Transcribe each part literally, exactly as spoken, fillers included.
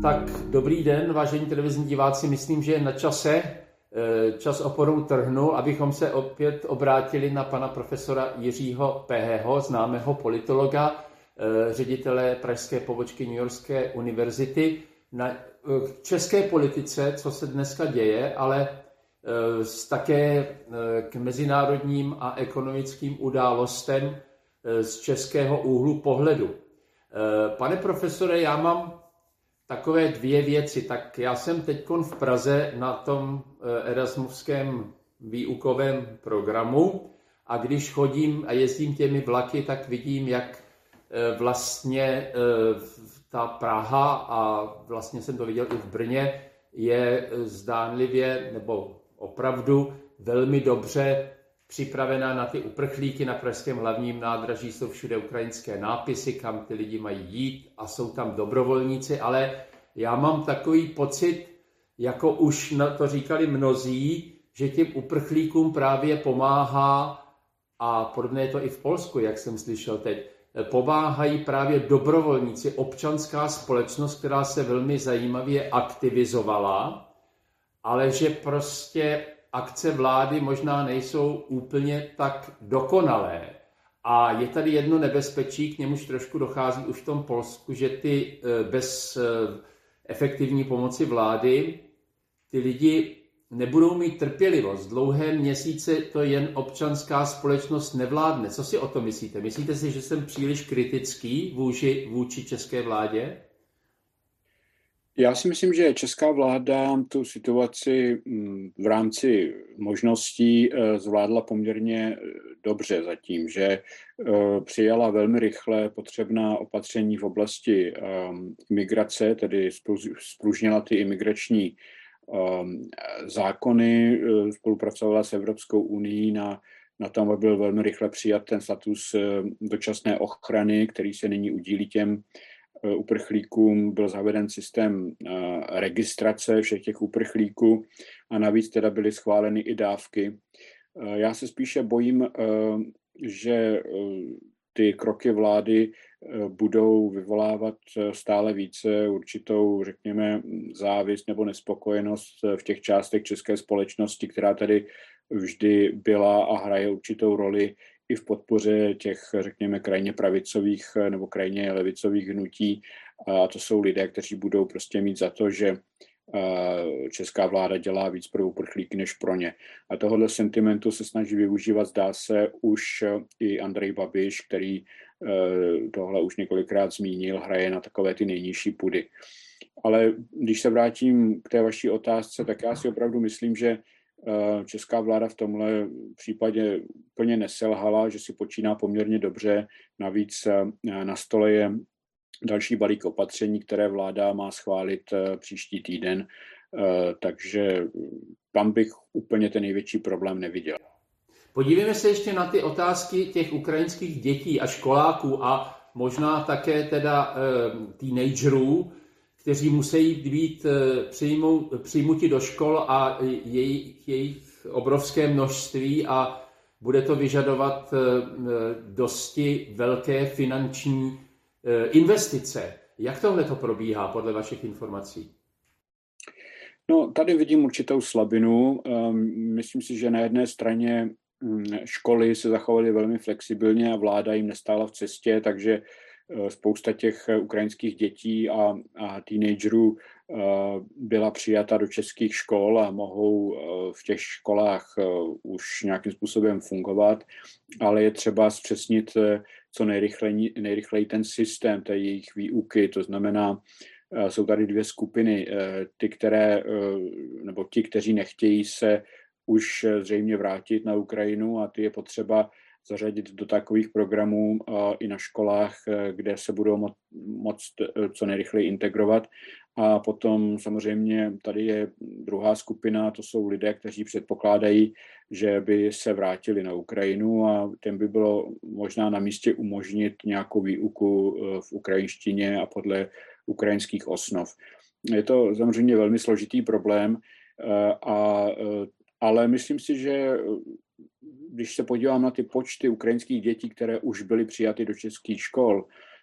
Tak dobrý den, vážení televizní diváci, myslím, že je na čase, čas oporou trhnu, abychom se opět obrátili na pana profesora Jiřího Peheho, známého politologa, ředitele pražské pobočky Newyorské univerzity, na české politice, co se dneska děje, ale také k mezinárodním a ekonomickým událostem z českého úhlu pohledu. Pane profesore, já mám takové dvě věci. Tak já jsem teď v Praze na tom erasmovském výukovém programu a když chodím a jezdím těmi vlaky, tak vidím, jak vlastně ta Praha, a vlastně jsem to viděl i v Brně, je zdánlivě nebo opravdu velmi dobře připravená na ty uprchlíky. Na pražském hlavním nádraží jsou všude ukrajinské nápisy, kam ty lidi mají jít, a jsou tam dobrovolníci, ale já mám takový pocit, jako už na to říkali mnozí, že těm uprchlíkům právě pomáhá, a podobně je to i v Polsku, jak jsem slyšel teď, pomáhají právě dobrovolníci, občanská společnost, která se velmi zajímavě aktivizovala, ale že prostě akce vlády možná nejsou úplně tak dokonalé. A je tady jedno nebezpečí, k němuž trošku dochází už v tom Polsku, že ty bez efektivní pomoci vlády ty lidi nebudou mít trpělivost. Dlouhé měsíce to jen občanská společnost nevládne. Co si o to myslíte? Myslíte si, že jsem příliš kritický vůči, vůči české vládě? Já si myslím, že česká vláda tu situaci v rámci možností zvládla poměrně dobře zatím, že přijala velmi rychle potřebná opatření v oblasti migrace, tedy spružnila ty imigrační zákony, spolupracovala s Evropskou unií na, na tom, aby byl velmi rychle přijat ten status dočasné ochrany, který se nyní udílí těm uprchlíkům. Byl zaveden systém registrace všech těch uprchlíků a navíc teda byly schváleny i dávky. Já se spíše bojím, že ty kroky vlády budou vyvolávat stále více určitou, řekněme, závist nebo nespokojenost v těch částech české společnosti, která tady vždy byla a hraje určitou roli i v podpoře těch, řekněme, krajně pravicových nebo krajně levicových hnutí. A to jsou lidé, kteří budou prostě mít za to, že česká vláda dělá víc pro uprchlíky než pro ně. A tohohle sentimentu se snaží využívat, zdá se, už i Andrej Babiš, který tohle už několikrát zmínil, hraje na takové ty nejnižší pudy. Ale když se vrátím k té vaší otázce, tak já si opravdu myslím, že česká vláda v tomhle případě úplně neselhala, že si počíná poměrně dobře. Navíc na stole je další balík opatření, které vláda má schválit příští týden, takže tam bych úplně ten největší problém neviděl. Podívejme se ještě na ty otázky těch ukrajinských dětí a školáků a možná také teda teenagerů, kteří musí být přijmuti do škol a jejich, jejich obrovské množství, a bude to vyžadovat dosti velké finanční investice. Jak tohle to probíhá podle vašich informací? No, tady vidím určitou slabinu. Myslím si, že na jedné straně školy se zachovaly velmi flexibilně a vláda jim nestála v cestě, takže spousta těch ukrajinských dětí a, a teenagerů byla přijata do českých škol a mohou v těch školách už nějakým způsobem fungovat, ale je třeba zpřesnit co nejrychleji, nejrychleji ten systém té jejich výuky, to znamená, jsou tady dvě skupiny, ty, které, nebo ti, kteří nechtějí se už zřejmě vrátit na Ukrajinu, a ty je potřeba zařadit do takových programů i na školách, kde se budou mo- moct co nejrychleji integrovat. A potom samozřejmě tady je druhá skupina, to jsou lidé, kteří předpokládají, že by se vrátili na Ukrajinu, a těm by bylo možná na místě umožnit nějakou výuku v ukrajinštině a podle ukrajinských osnov. Je to samozřejmě velmi složitý problém, a, ale myslím si, že když se podívám na ty počty ukrajinských dětí, které už byly přijaty do českých škol,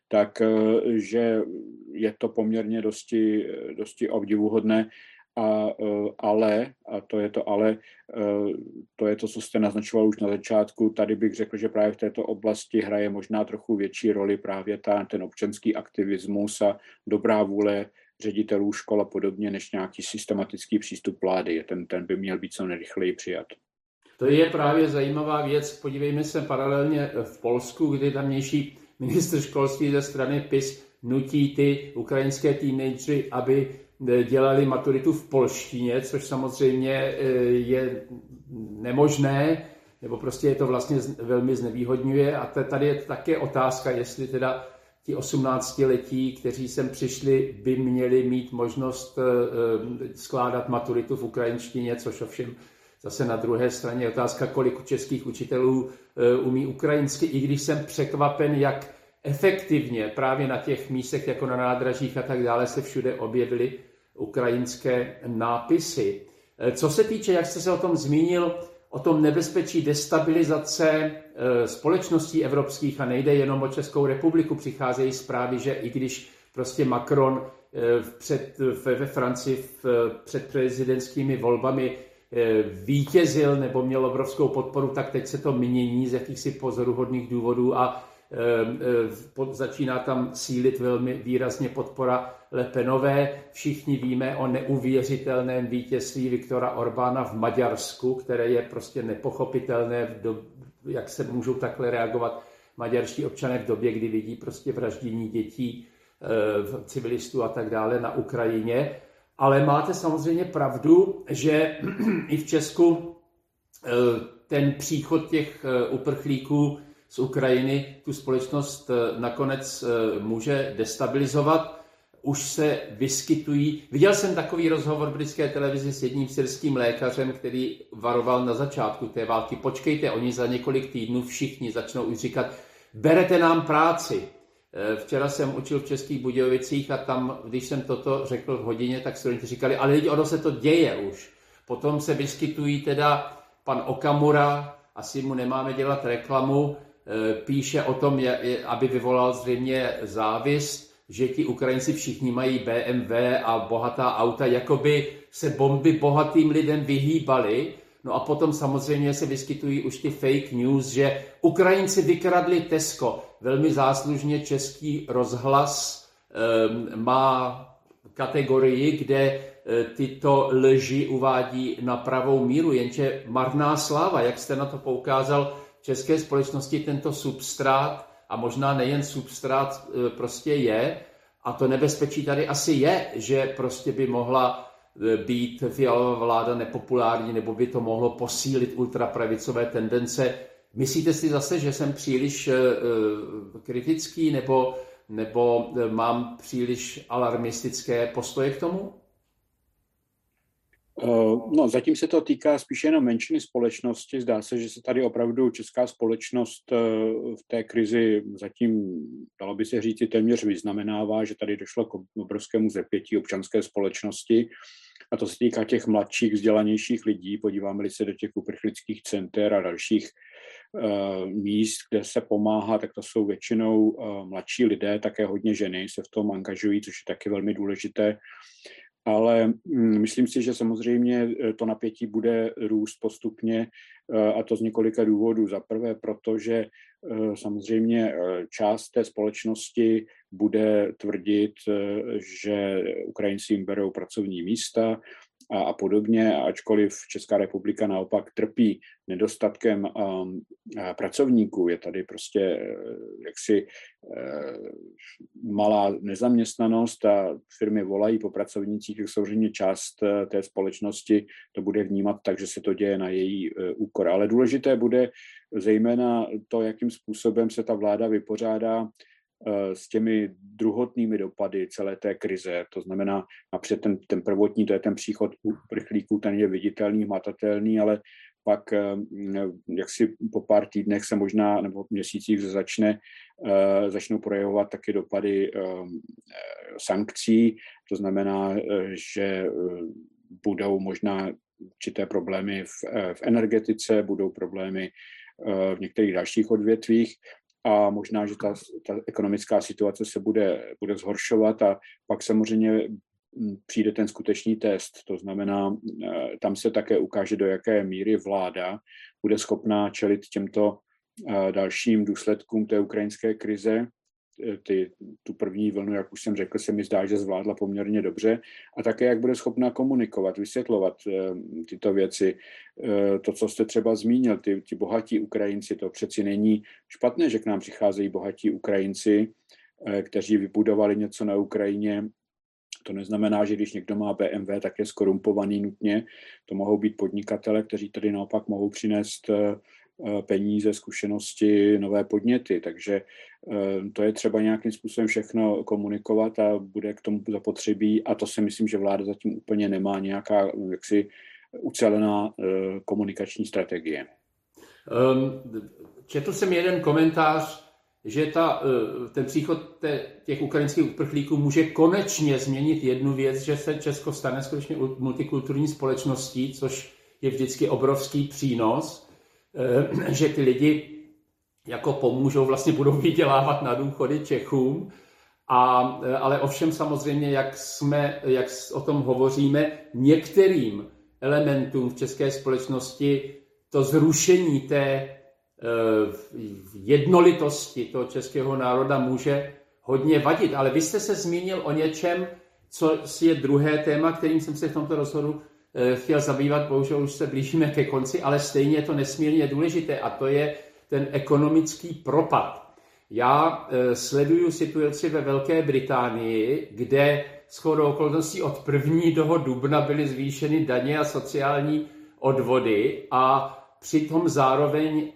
tak že je to poměrně dosti, dosti obdivuhodné. A, ale, a to je to ale, to je to, co jste naznačoval už na začátku, tady bych řekl, že právě v této oblasti hraje možná trochu větší roli právě ta, ten občanský aktivismus a dobrá vůle ředitelů škol a podobně, než nějaký systematický přístup vlády. Ten, ten by měl být co nejrychleji přijat. To je právě zajímavá věc. Podívejme se paralelně v Polsku, kdy tamnější ministr školství ze strany P I S nutí ty ukrajinské teenagery, aby dělali maturitu v polštině, což samozřejmě je nemožné, nebo prostě je to vlastně velmi znevýhodňuje. A tady je také otázka, jestli teda ti osmnáctiletí, kteří sem přišli, by měli mít možnost skládat maturitu v ukrajinštině, což ovšem zase na druhé straně je otázka, kolik českých učitelů umí ukrajinsky, i když jsem překvapen, jak efektivně právě na těch místech, jako na nádražích a tak dále, se všude objevily ukrajinské nápisy. Co se týče, jak jste se o tom zmínil, o tom nebezpečí destabilizace společností evropských, a nejde jenom o Českou republiku, přicházejí zprávy, že i když prostě Macron před, ve Francii před prezidentskými volbami vítězil nebo měl obrovskou podporu, tak teď se to mění z jakýchsi pozoruhodných důvodů a začíná tam sílit velmi výrazně podpora Le Penové. Všichni víme o neuvěřitelném vítězství Viktora Orbána v Maďarsku, které je prostě nepochopitelné, jak se můžou takhle reagovat maďarští občané v době, kdy vidí prostě vraždění dětí, civilistů a tak dále na Ukrajině. Ale máte samozřejmě pravdu, že i v Česku ten příchod těch uprchlíků z Ukrajiny tu společnost nakonec může destabilizovat. Už se vyskytují. Viděl jsem takový rozhovor v britské televizi s jedním syrským lékařem, který varoval na začátku té války. Počkejte, oni za několik týdnů všichni začnou už říkat, berete nám práci. Včera jsem učil v Českých Budějovicích a tam, když jsem toto řekl v hodině, tak studenti říkali, ale lidi, ono se to děje už. Potom se vyskytují teda pan Okamura, asi mu nemáme dělat reklamu, píše o tom, aby vyvolal zřejmě závist, že ti Ukrajinci všichni mají bé em vé a bohatá auta, jakoby se bomby bohatým lidem vyhýbaly. No a potom samozřejmě se vyskytují už ty fake news, že Ukrajinci vykradli Tesco. Velmi záslužně Český rozhlas e, má kategorii, kde e, tyto lži uvádí na pravou míru, jenže marná sláva, jak jste na to poukázal, v české společnosti tento substrát, a možná nejen substrát, e, prostě je, a to nebezpečí tady asi je, že prostě by mohla být Fialová vláda nepopulární, nebo by to mohlo posílit ultrapravicové tendence. Myslíte si zase, že jsem příliš uh, kritický, nebo, nebo mám příliš alarmistické postoje k tomu? No, zatím se to týká spíše jenom menšiny společnosti. Zdá se, že se tady opravdu česká společnost v té krizi zatím, dalo by se říct, téměř vyznamenává, že tady došlo k obrovskému zepětí občanské společnosti. A to se týká těch mladších, vzdělanějších lidí. Podíváme-li se do těch uprchlických center a dalších uh, míst, kde se pomáhá, tak to jsou většinou uh, mladší lidé, také hodně ženy se v tom angažují, což je taky velmi důležité. Ale um, myslím si, že samozřejmě to napětí bude růst postupně, uh, a to z několika důvodů. Za prvé, protože uh, samozřejmě část té společnosti bude tvrdit, že Ukrajinci jim berou pracovní místa a, a podobně, ačkoliv Česká republika naopak trpí nedostatkem um, pracovníků. Je tady prostě jaksi uh, malá nezaměstnanost a firmy volají po pracovnících, tak samozřejmě část uh, té společnosti to bude vnímat tak, že se to děje na její uh, úkor. Ale důležité bude zejména to, jakým způsobem se ta vláda vypořádá s těmi druhotnými dopady celé té krize. To znamená, napřed ten, ten prvotní, to je ten příchod uprchlíků, ten je viditelný, hmatatelný, ale pak jak si po pár týdnech se možná, nebo měsících začne, začnou projevovat taky dopady sankcí. To znamená, že budou možná určité problémy v, v energetice, budou problémy v některých dalších odvětvích. a možná, že ta, ta ekonomická situace se bude, bude zhoršovat a pak samozřejmě přijde ten skutečný test. To znamená, tam se také ukáže, do jaké míry vláda bude schopná čelit těmto dalším důsledkům té ukrajinské krize. Ty, tu první vlnu, jak už jsem řekl, se mi zdá, že zvládla poměrně dobře. A také, jak bude schopná komunikovat, vysvětlovat tyto věci. To, co jste třeba zmínil, ty, ty bohatí Ukrajinci, to přeci není špatné, že k nám přicházejí bohatí Ukrajinci, kteří vybudovali něco na Ukrajině. To neznamená, že když někdo má bé em vé, tak je skorumpovaný nutně. To mohou být podnikatele, kteří tady naopak mohou přinést peníze, zkušenosti, nové podněty. Takže to je třeba nějakým způsobem všechno komunikovat a bude k tomu zapotřebí. A to si myslím, že vláda zatím úplně nemá nějaká jaksi ucelená komunikační strategie. Četl jsem jeden komentář, že ta, ten příchod těch ukrajinských uprchlíků může konečně změnit jednu věc, že se Česko stane skutečně multikulturní společností, což je vždycky obrovský přínos, že ty lidi jako pomůžou, vlastně budou vydělávat na důchody Čechům, a, ale ovšem samozřejmě, jak, jsme, jak o tom hovoříme, některým elementům v české společnosti to zrušení té jednolitosti toho českého národa může hodně vadit. Ale vy jste se zmínil o něčem, co je druhé téma, kterým jsem se v tomto rozhodu chtěl zabývat, bohužel už se blížíme ke konci, ale stejně je to nesmírně důležité a to je ten ekonomický propad. Já sleduju situaci ve Velké Británii, kde shodou okolností od prvního dubna byly zvýšeny daně a sociální odvody a přitom zároveň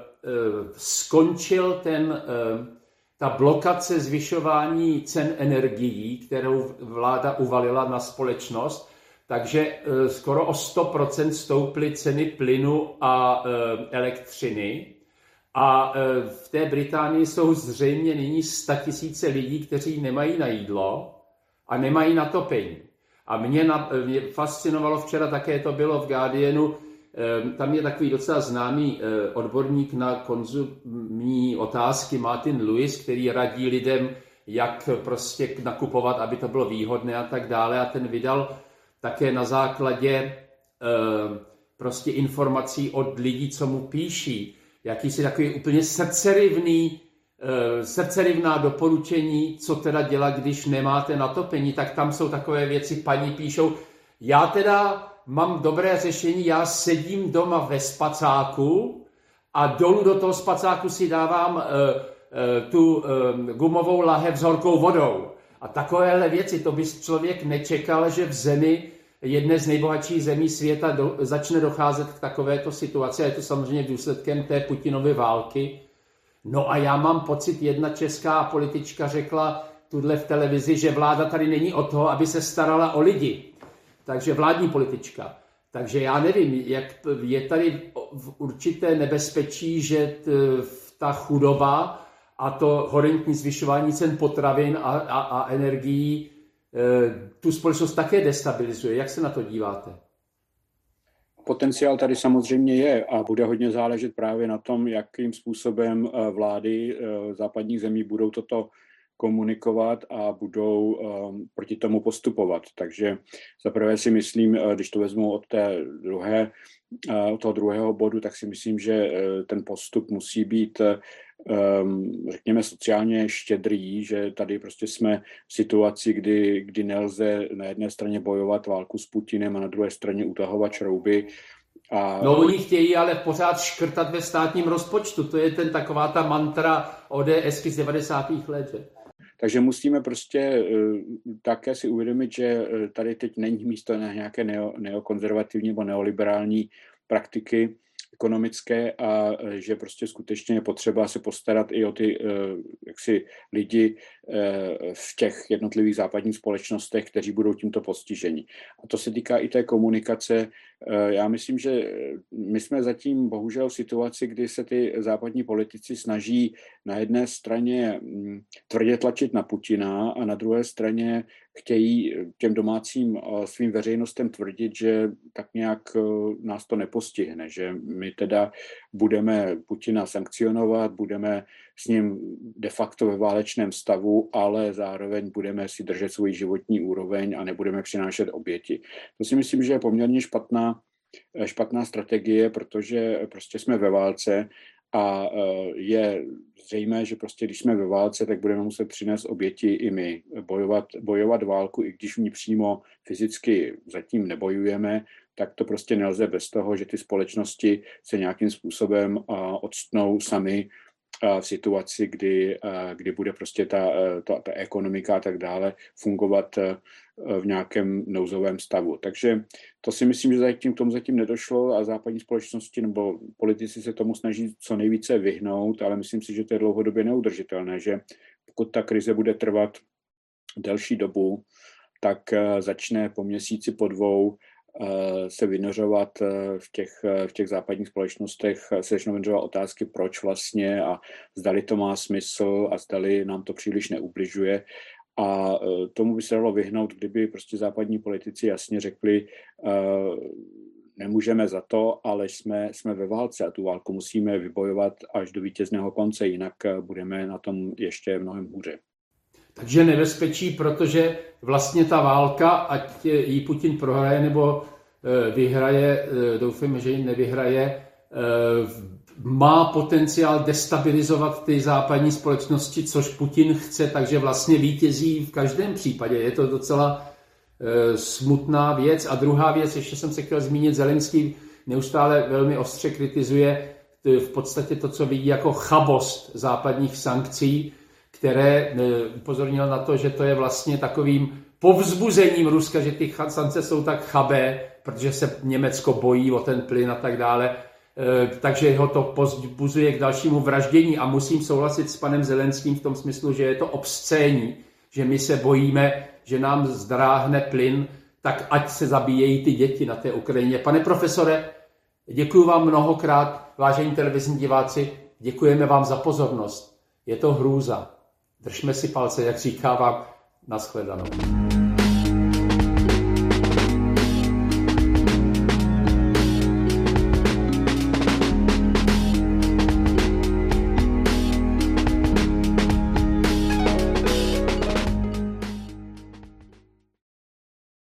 skončil ten, ta blokace zvyšování cen energií, kterou vláda uvalila na společnost. Takže skoro o sto procent stouply ceny plynu a elektřiny. A v té Británii jsou zřejmě nyní statisíce lidí, kteří nemají na jídlo a nemají na topení. A mě, na, mě fascinovalo včera, také to bylo v Guardianu, tam je takový docela známý odborník na konzumní otázky, Martin Lewis, který radí lidem, jak prostě nakupovat, aby to bylo výhodné a tak dále. A ten vydal také na základě prostě informací od lidí, co mu píší, jakýsi takový úplně srdcerivný, srdcerivná doporučení, co teda dělat, když nemáte natopení, tak tam jsou takové věci, paní píšou, já teda mám dobré řešení, já sedím doma ve spacáku a dolů do toho spacáku si dávám uh, uh, tu uh, gumovou lahev s horkou vodou. A takovéhle věci, to by člověk nečekal, že v zemi, jedné z nejbohatších zemí světa, do, začne docházet k takovéto situaci. A je to samozřejmě důsledkem té Putinovy války. No a já mám pocit, jedna česká politička řekla tudle v televizi, že vláda tady není o toho, aby se starala o lidi. Takže vládní politička. Takže já nevím, jak je tady určité nebezpečí, že ta chudoba a to horentní zvyšování cen potravin a, a, a energií tu společnost také destabilizuje. Jak se na to díváte? Potenciál tady samozřejmě je a bude hodně záležet právě na tom, jakým způsobem vlády západních zemí budou toto komunikovat a budou um, proti tomu postupovat. Takže zaprvé si myslím, když to vezmu od té druhé, uh, od toho druhého bodu, tak si myslím, že uh, ten postup musí být, um, řekněme, sociálně štědrý, že tady prostě jsme v situaci, kdy, kdy nelze na jedné straně bojovat válku s Putinem a na druhé straně utahovat šrouby. A... No oni chtějí ale pořád škrtat ve státním rozpočtu. To je ten taková ta mantra ODSky z devadesátých let. Že? Takže musíme prostě uh, také si uvědomit, že uh, tady teď není místo na nějaké neo, neokonzervativní nebo neoliberální praktiky ekonomické a uh, že prostě skutečně je potřeba se postarat i o ty uh, jaksi lidi uh, v těch jednotlivých západních společnostech, kteří budou tímto postiženi. A to se týká i té komunikace. Uh, já myslím, že my jsme zatím bohužel v situaci, kdy se ty západní politici snaží na jedné straně um, tvrdě tlačit na Putina a na druhé straně chtějí těm domácím svým veřejnostem tvrdit, že tak nějak nás to nepostihne, že my teda budeme Putina sankcionovat, budeme s ním de facto ve válečném stavu, ale zároveň budeme si držet svůj životní úroveň a nebudeme přinášet oběti. To si myslím, že je poměrně špatná, špatná strategie, protože prostě jsme ve válce a je zřejmé, že prostě když jsme ve válce, tak budeme muset přinést oběti i my. Bojovat, bojovat válku, i když v ní přímo fyzicky zatím nebojujeme, tak to prostě nelze bez toho, že ty společnosti se nějakým způsobem odstnou sami v situaci, kdy, kdy bude prostě ta, ta, ta ekonomika a tak dále fungovat v nějakém nouzovém stavu. Takže to si myslím, že zatím k tomu zatím nedošlo a západní společnosti nebo politici se tomu snaží co nejvíce vyhnout, ale myslím si, že to je dlouhodobě neudržitelné, že pokud ta krize bude trvat delší dobu, tak začne po měsíci, po dvou se vynořovat v těch, v těch západních společnostech, se začnou vynořovat otázky, proč vlastně a zdali to má smysl a zdali nám to příliš neubližuje. A tomu by se dalo vyhnout, kdyby prostě západní politici jasně řekli, nemůžeme za to, ale jsme, jsme ve válce a tu válku musíme vybojovat až do vítězného konce, jinak budeme na tom ještě mnohem hůře. Takže nebezpečí, protože vlastně ta válka, ať ji Putin prohraje nebo vyhraje, doufám, že ji nevyhraje, má potenciál destabilizovat ty západní společnosti, což Putin chce, takže vlastně vítězí v každém případě. Je to docela smutná věc. A druhá věc, ještě jsem se chtěl zmínit, Zelenský neustále velmi ostře kritizuje v podstatě to, co vidí jako chabost západních sankcí, které upozornil na to, že to je vlastně takovým povzbuzením Ruska, že ty sankce jsou tak chabé, protože se Německo bojí o ten plyn a tak dále, takže ho to povzbuzuje k dalšímu vraždění a musím souhlasit s panem Zelenským v tom smyslu, že je to obscénní, že my se bojíme, že nám zdráhne plyn, tak ať se zabíjejí ty děti na té Ukrajině. Pane profesore, děkuji vám mnohokrát, vážení televizní diváci, děkujeme vám za pozornost. Je to hrůza. Držme si palce, jak říkávám, nashledanou.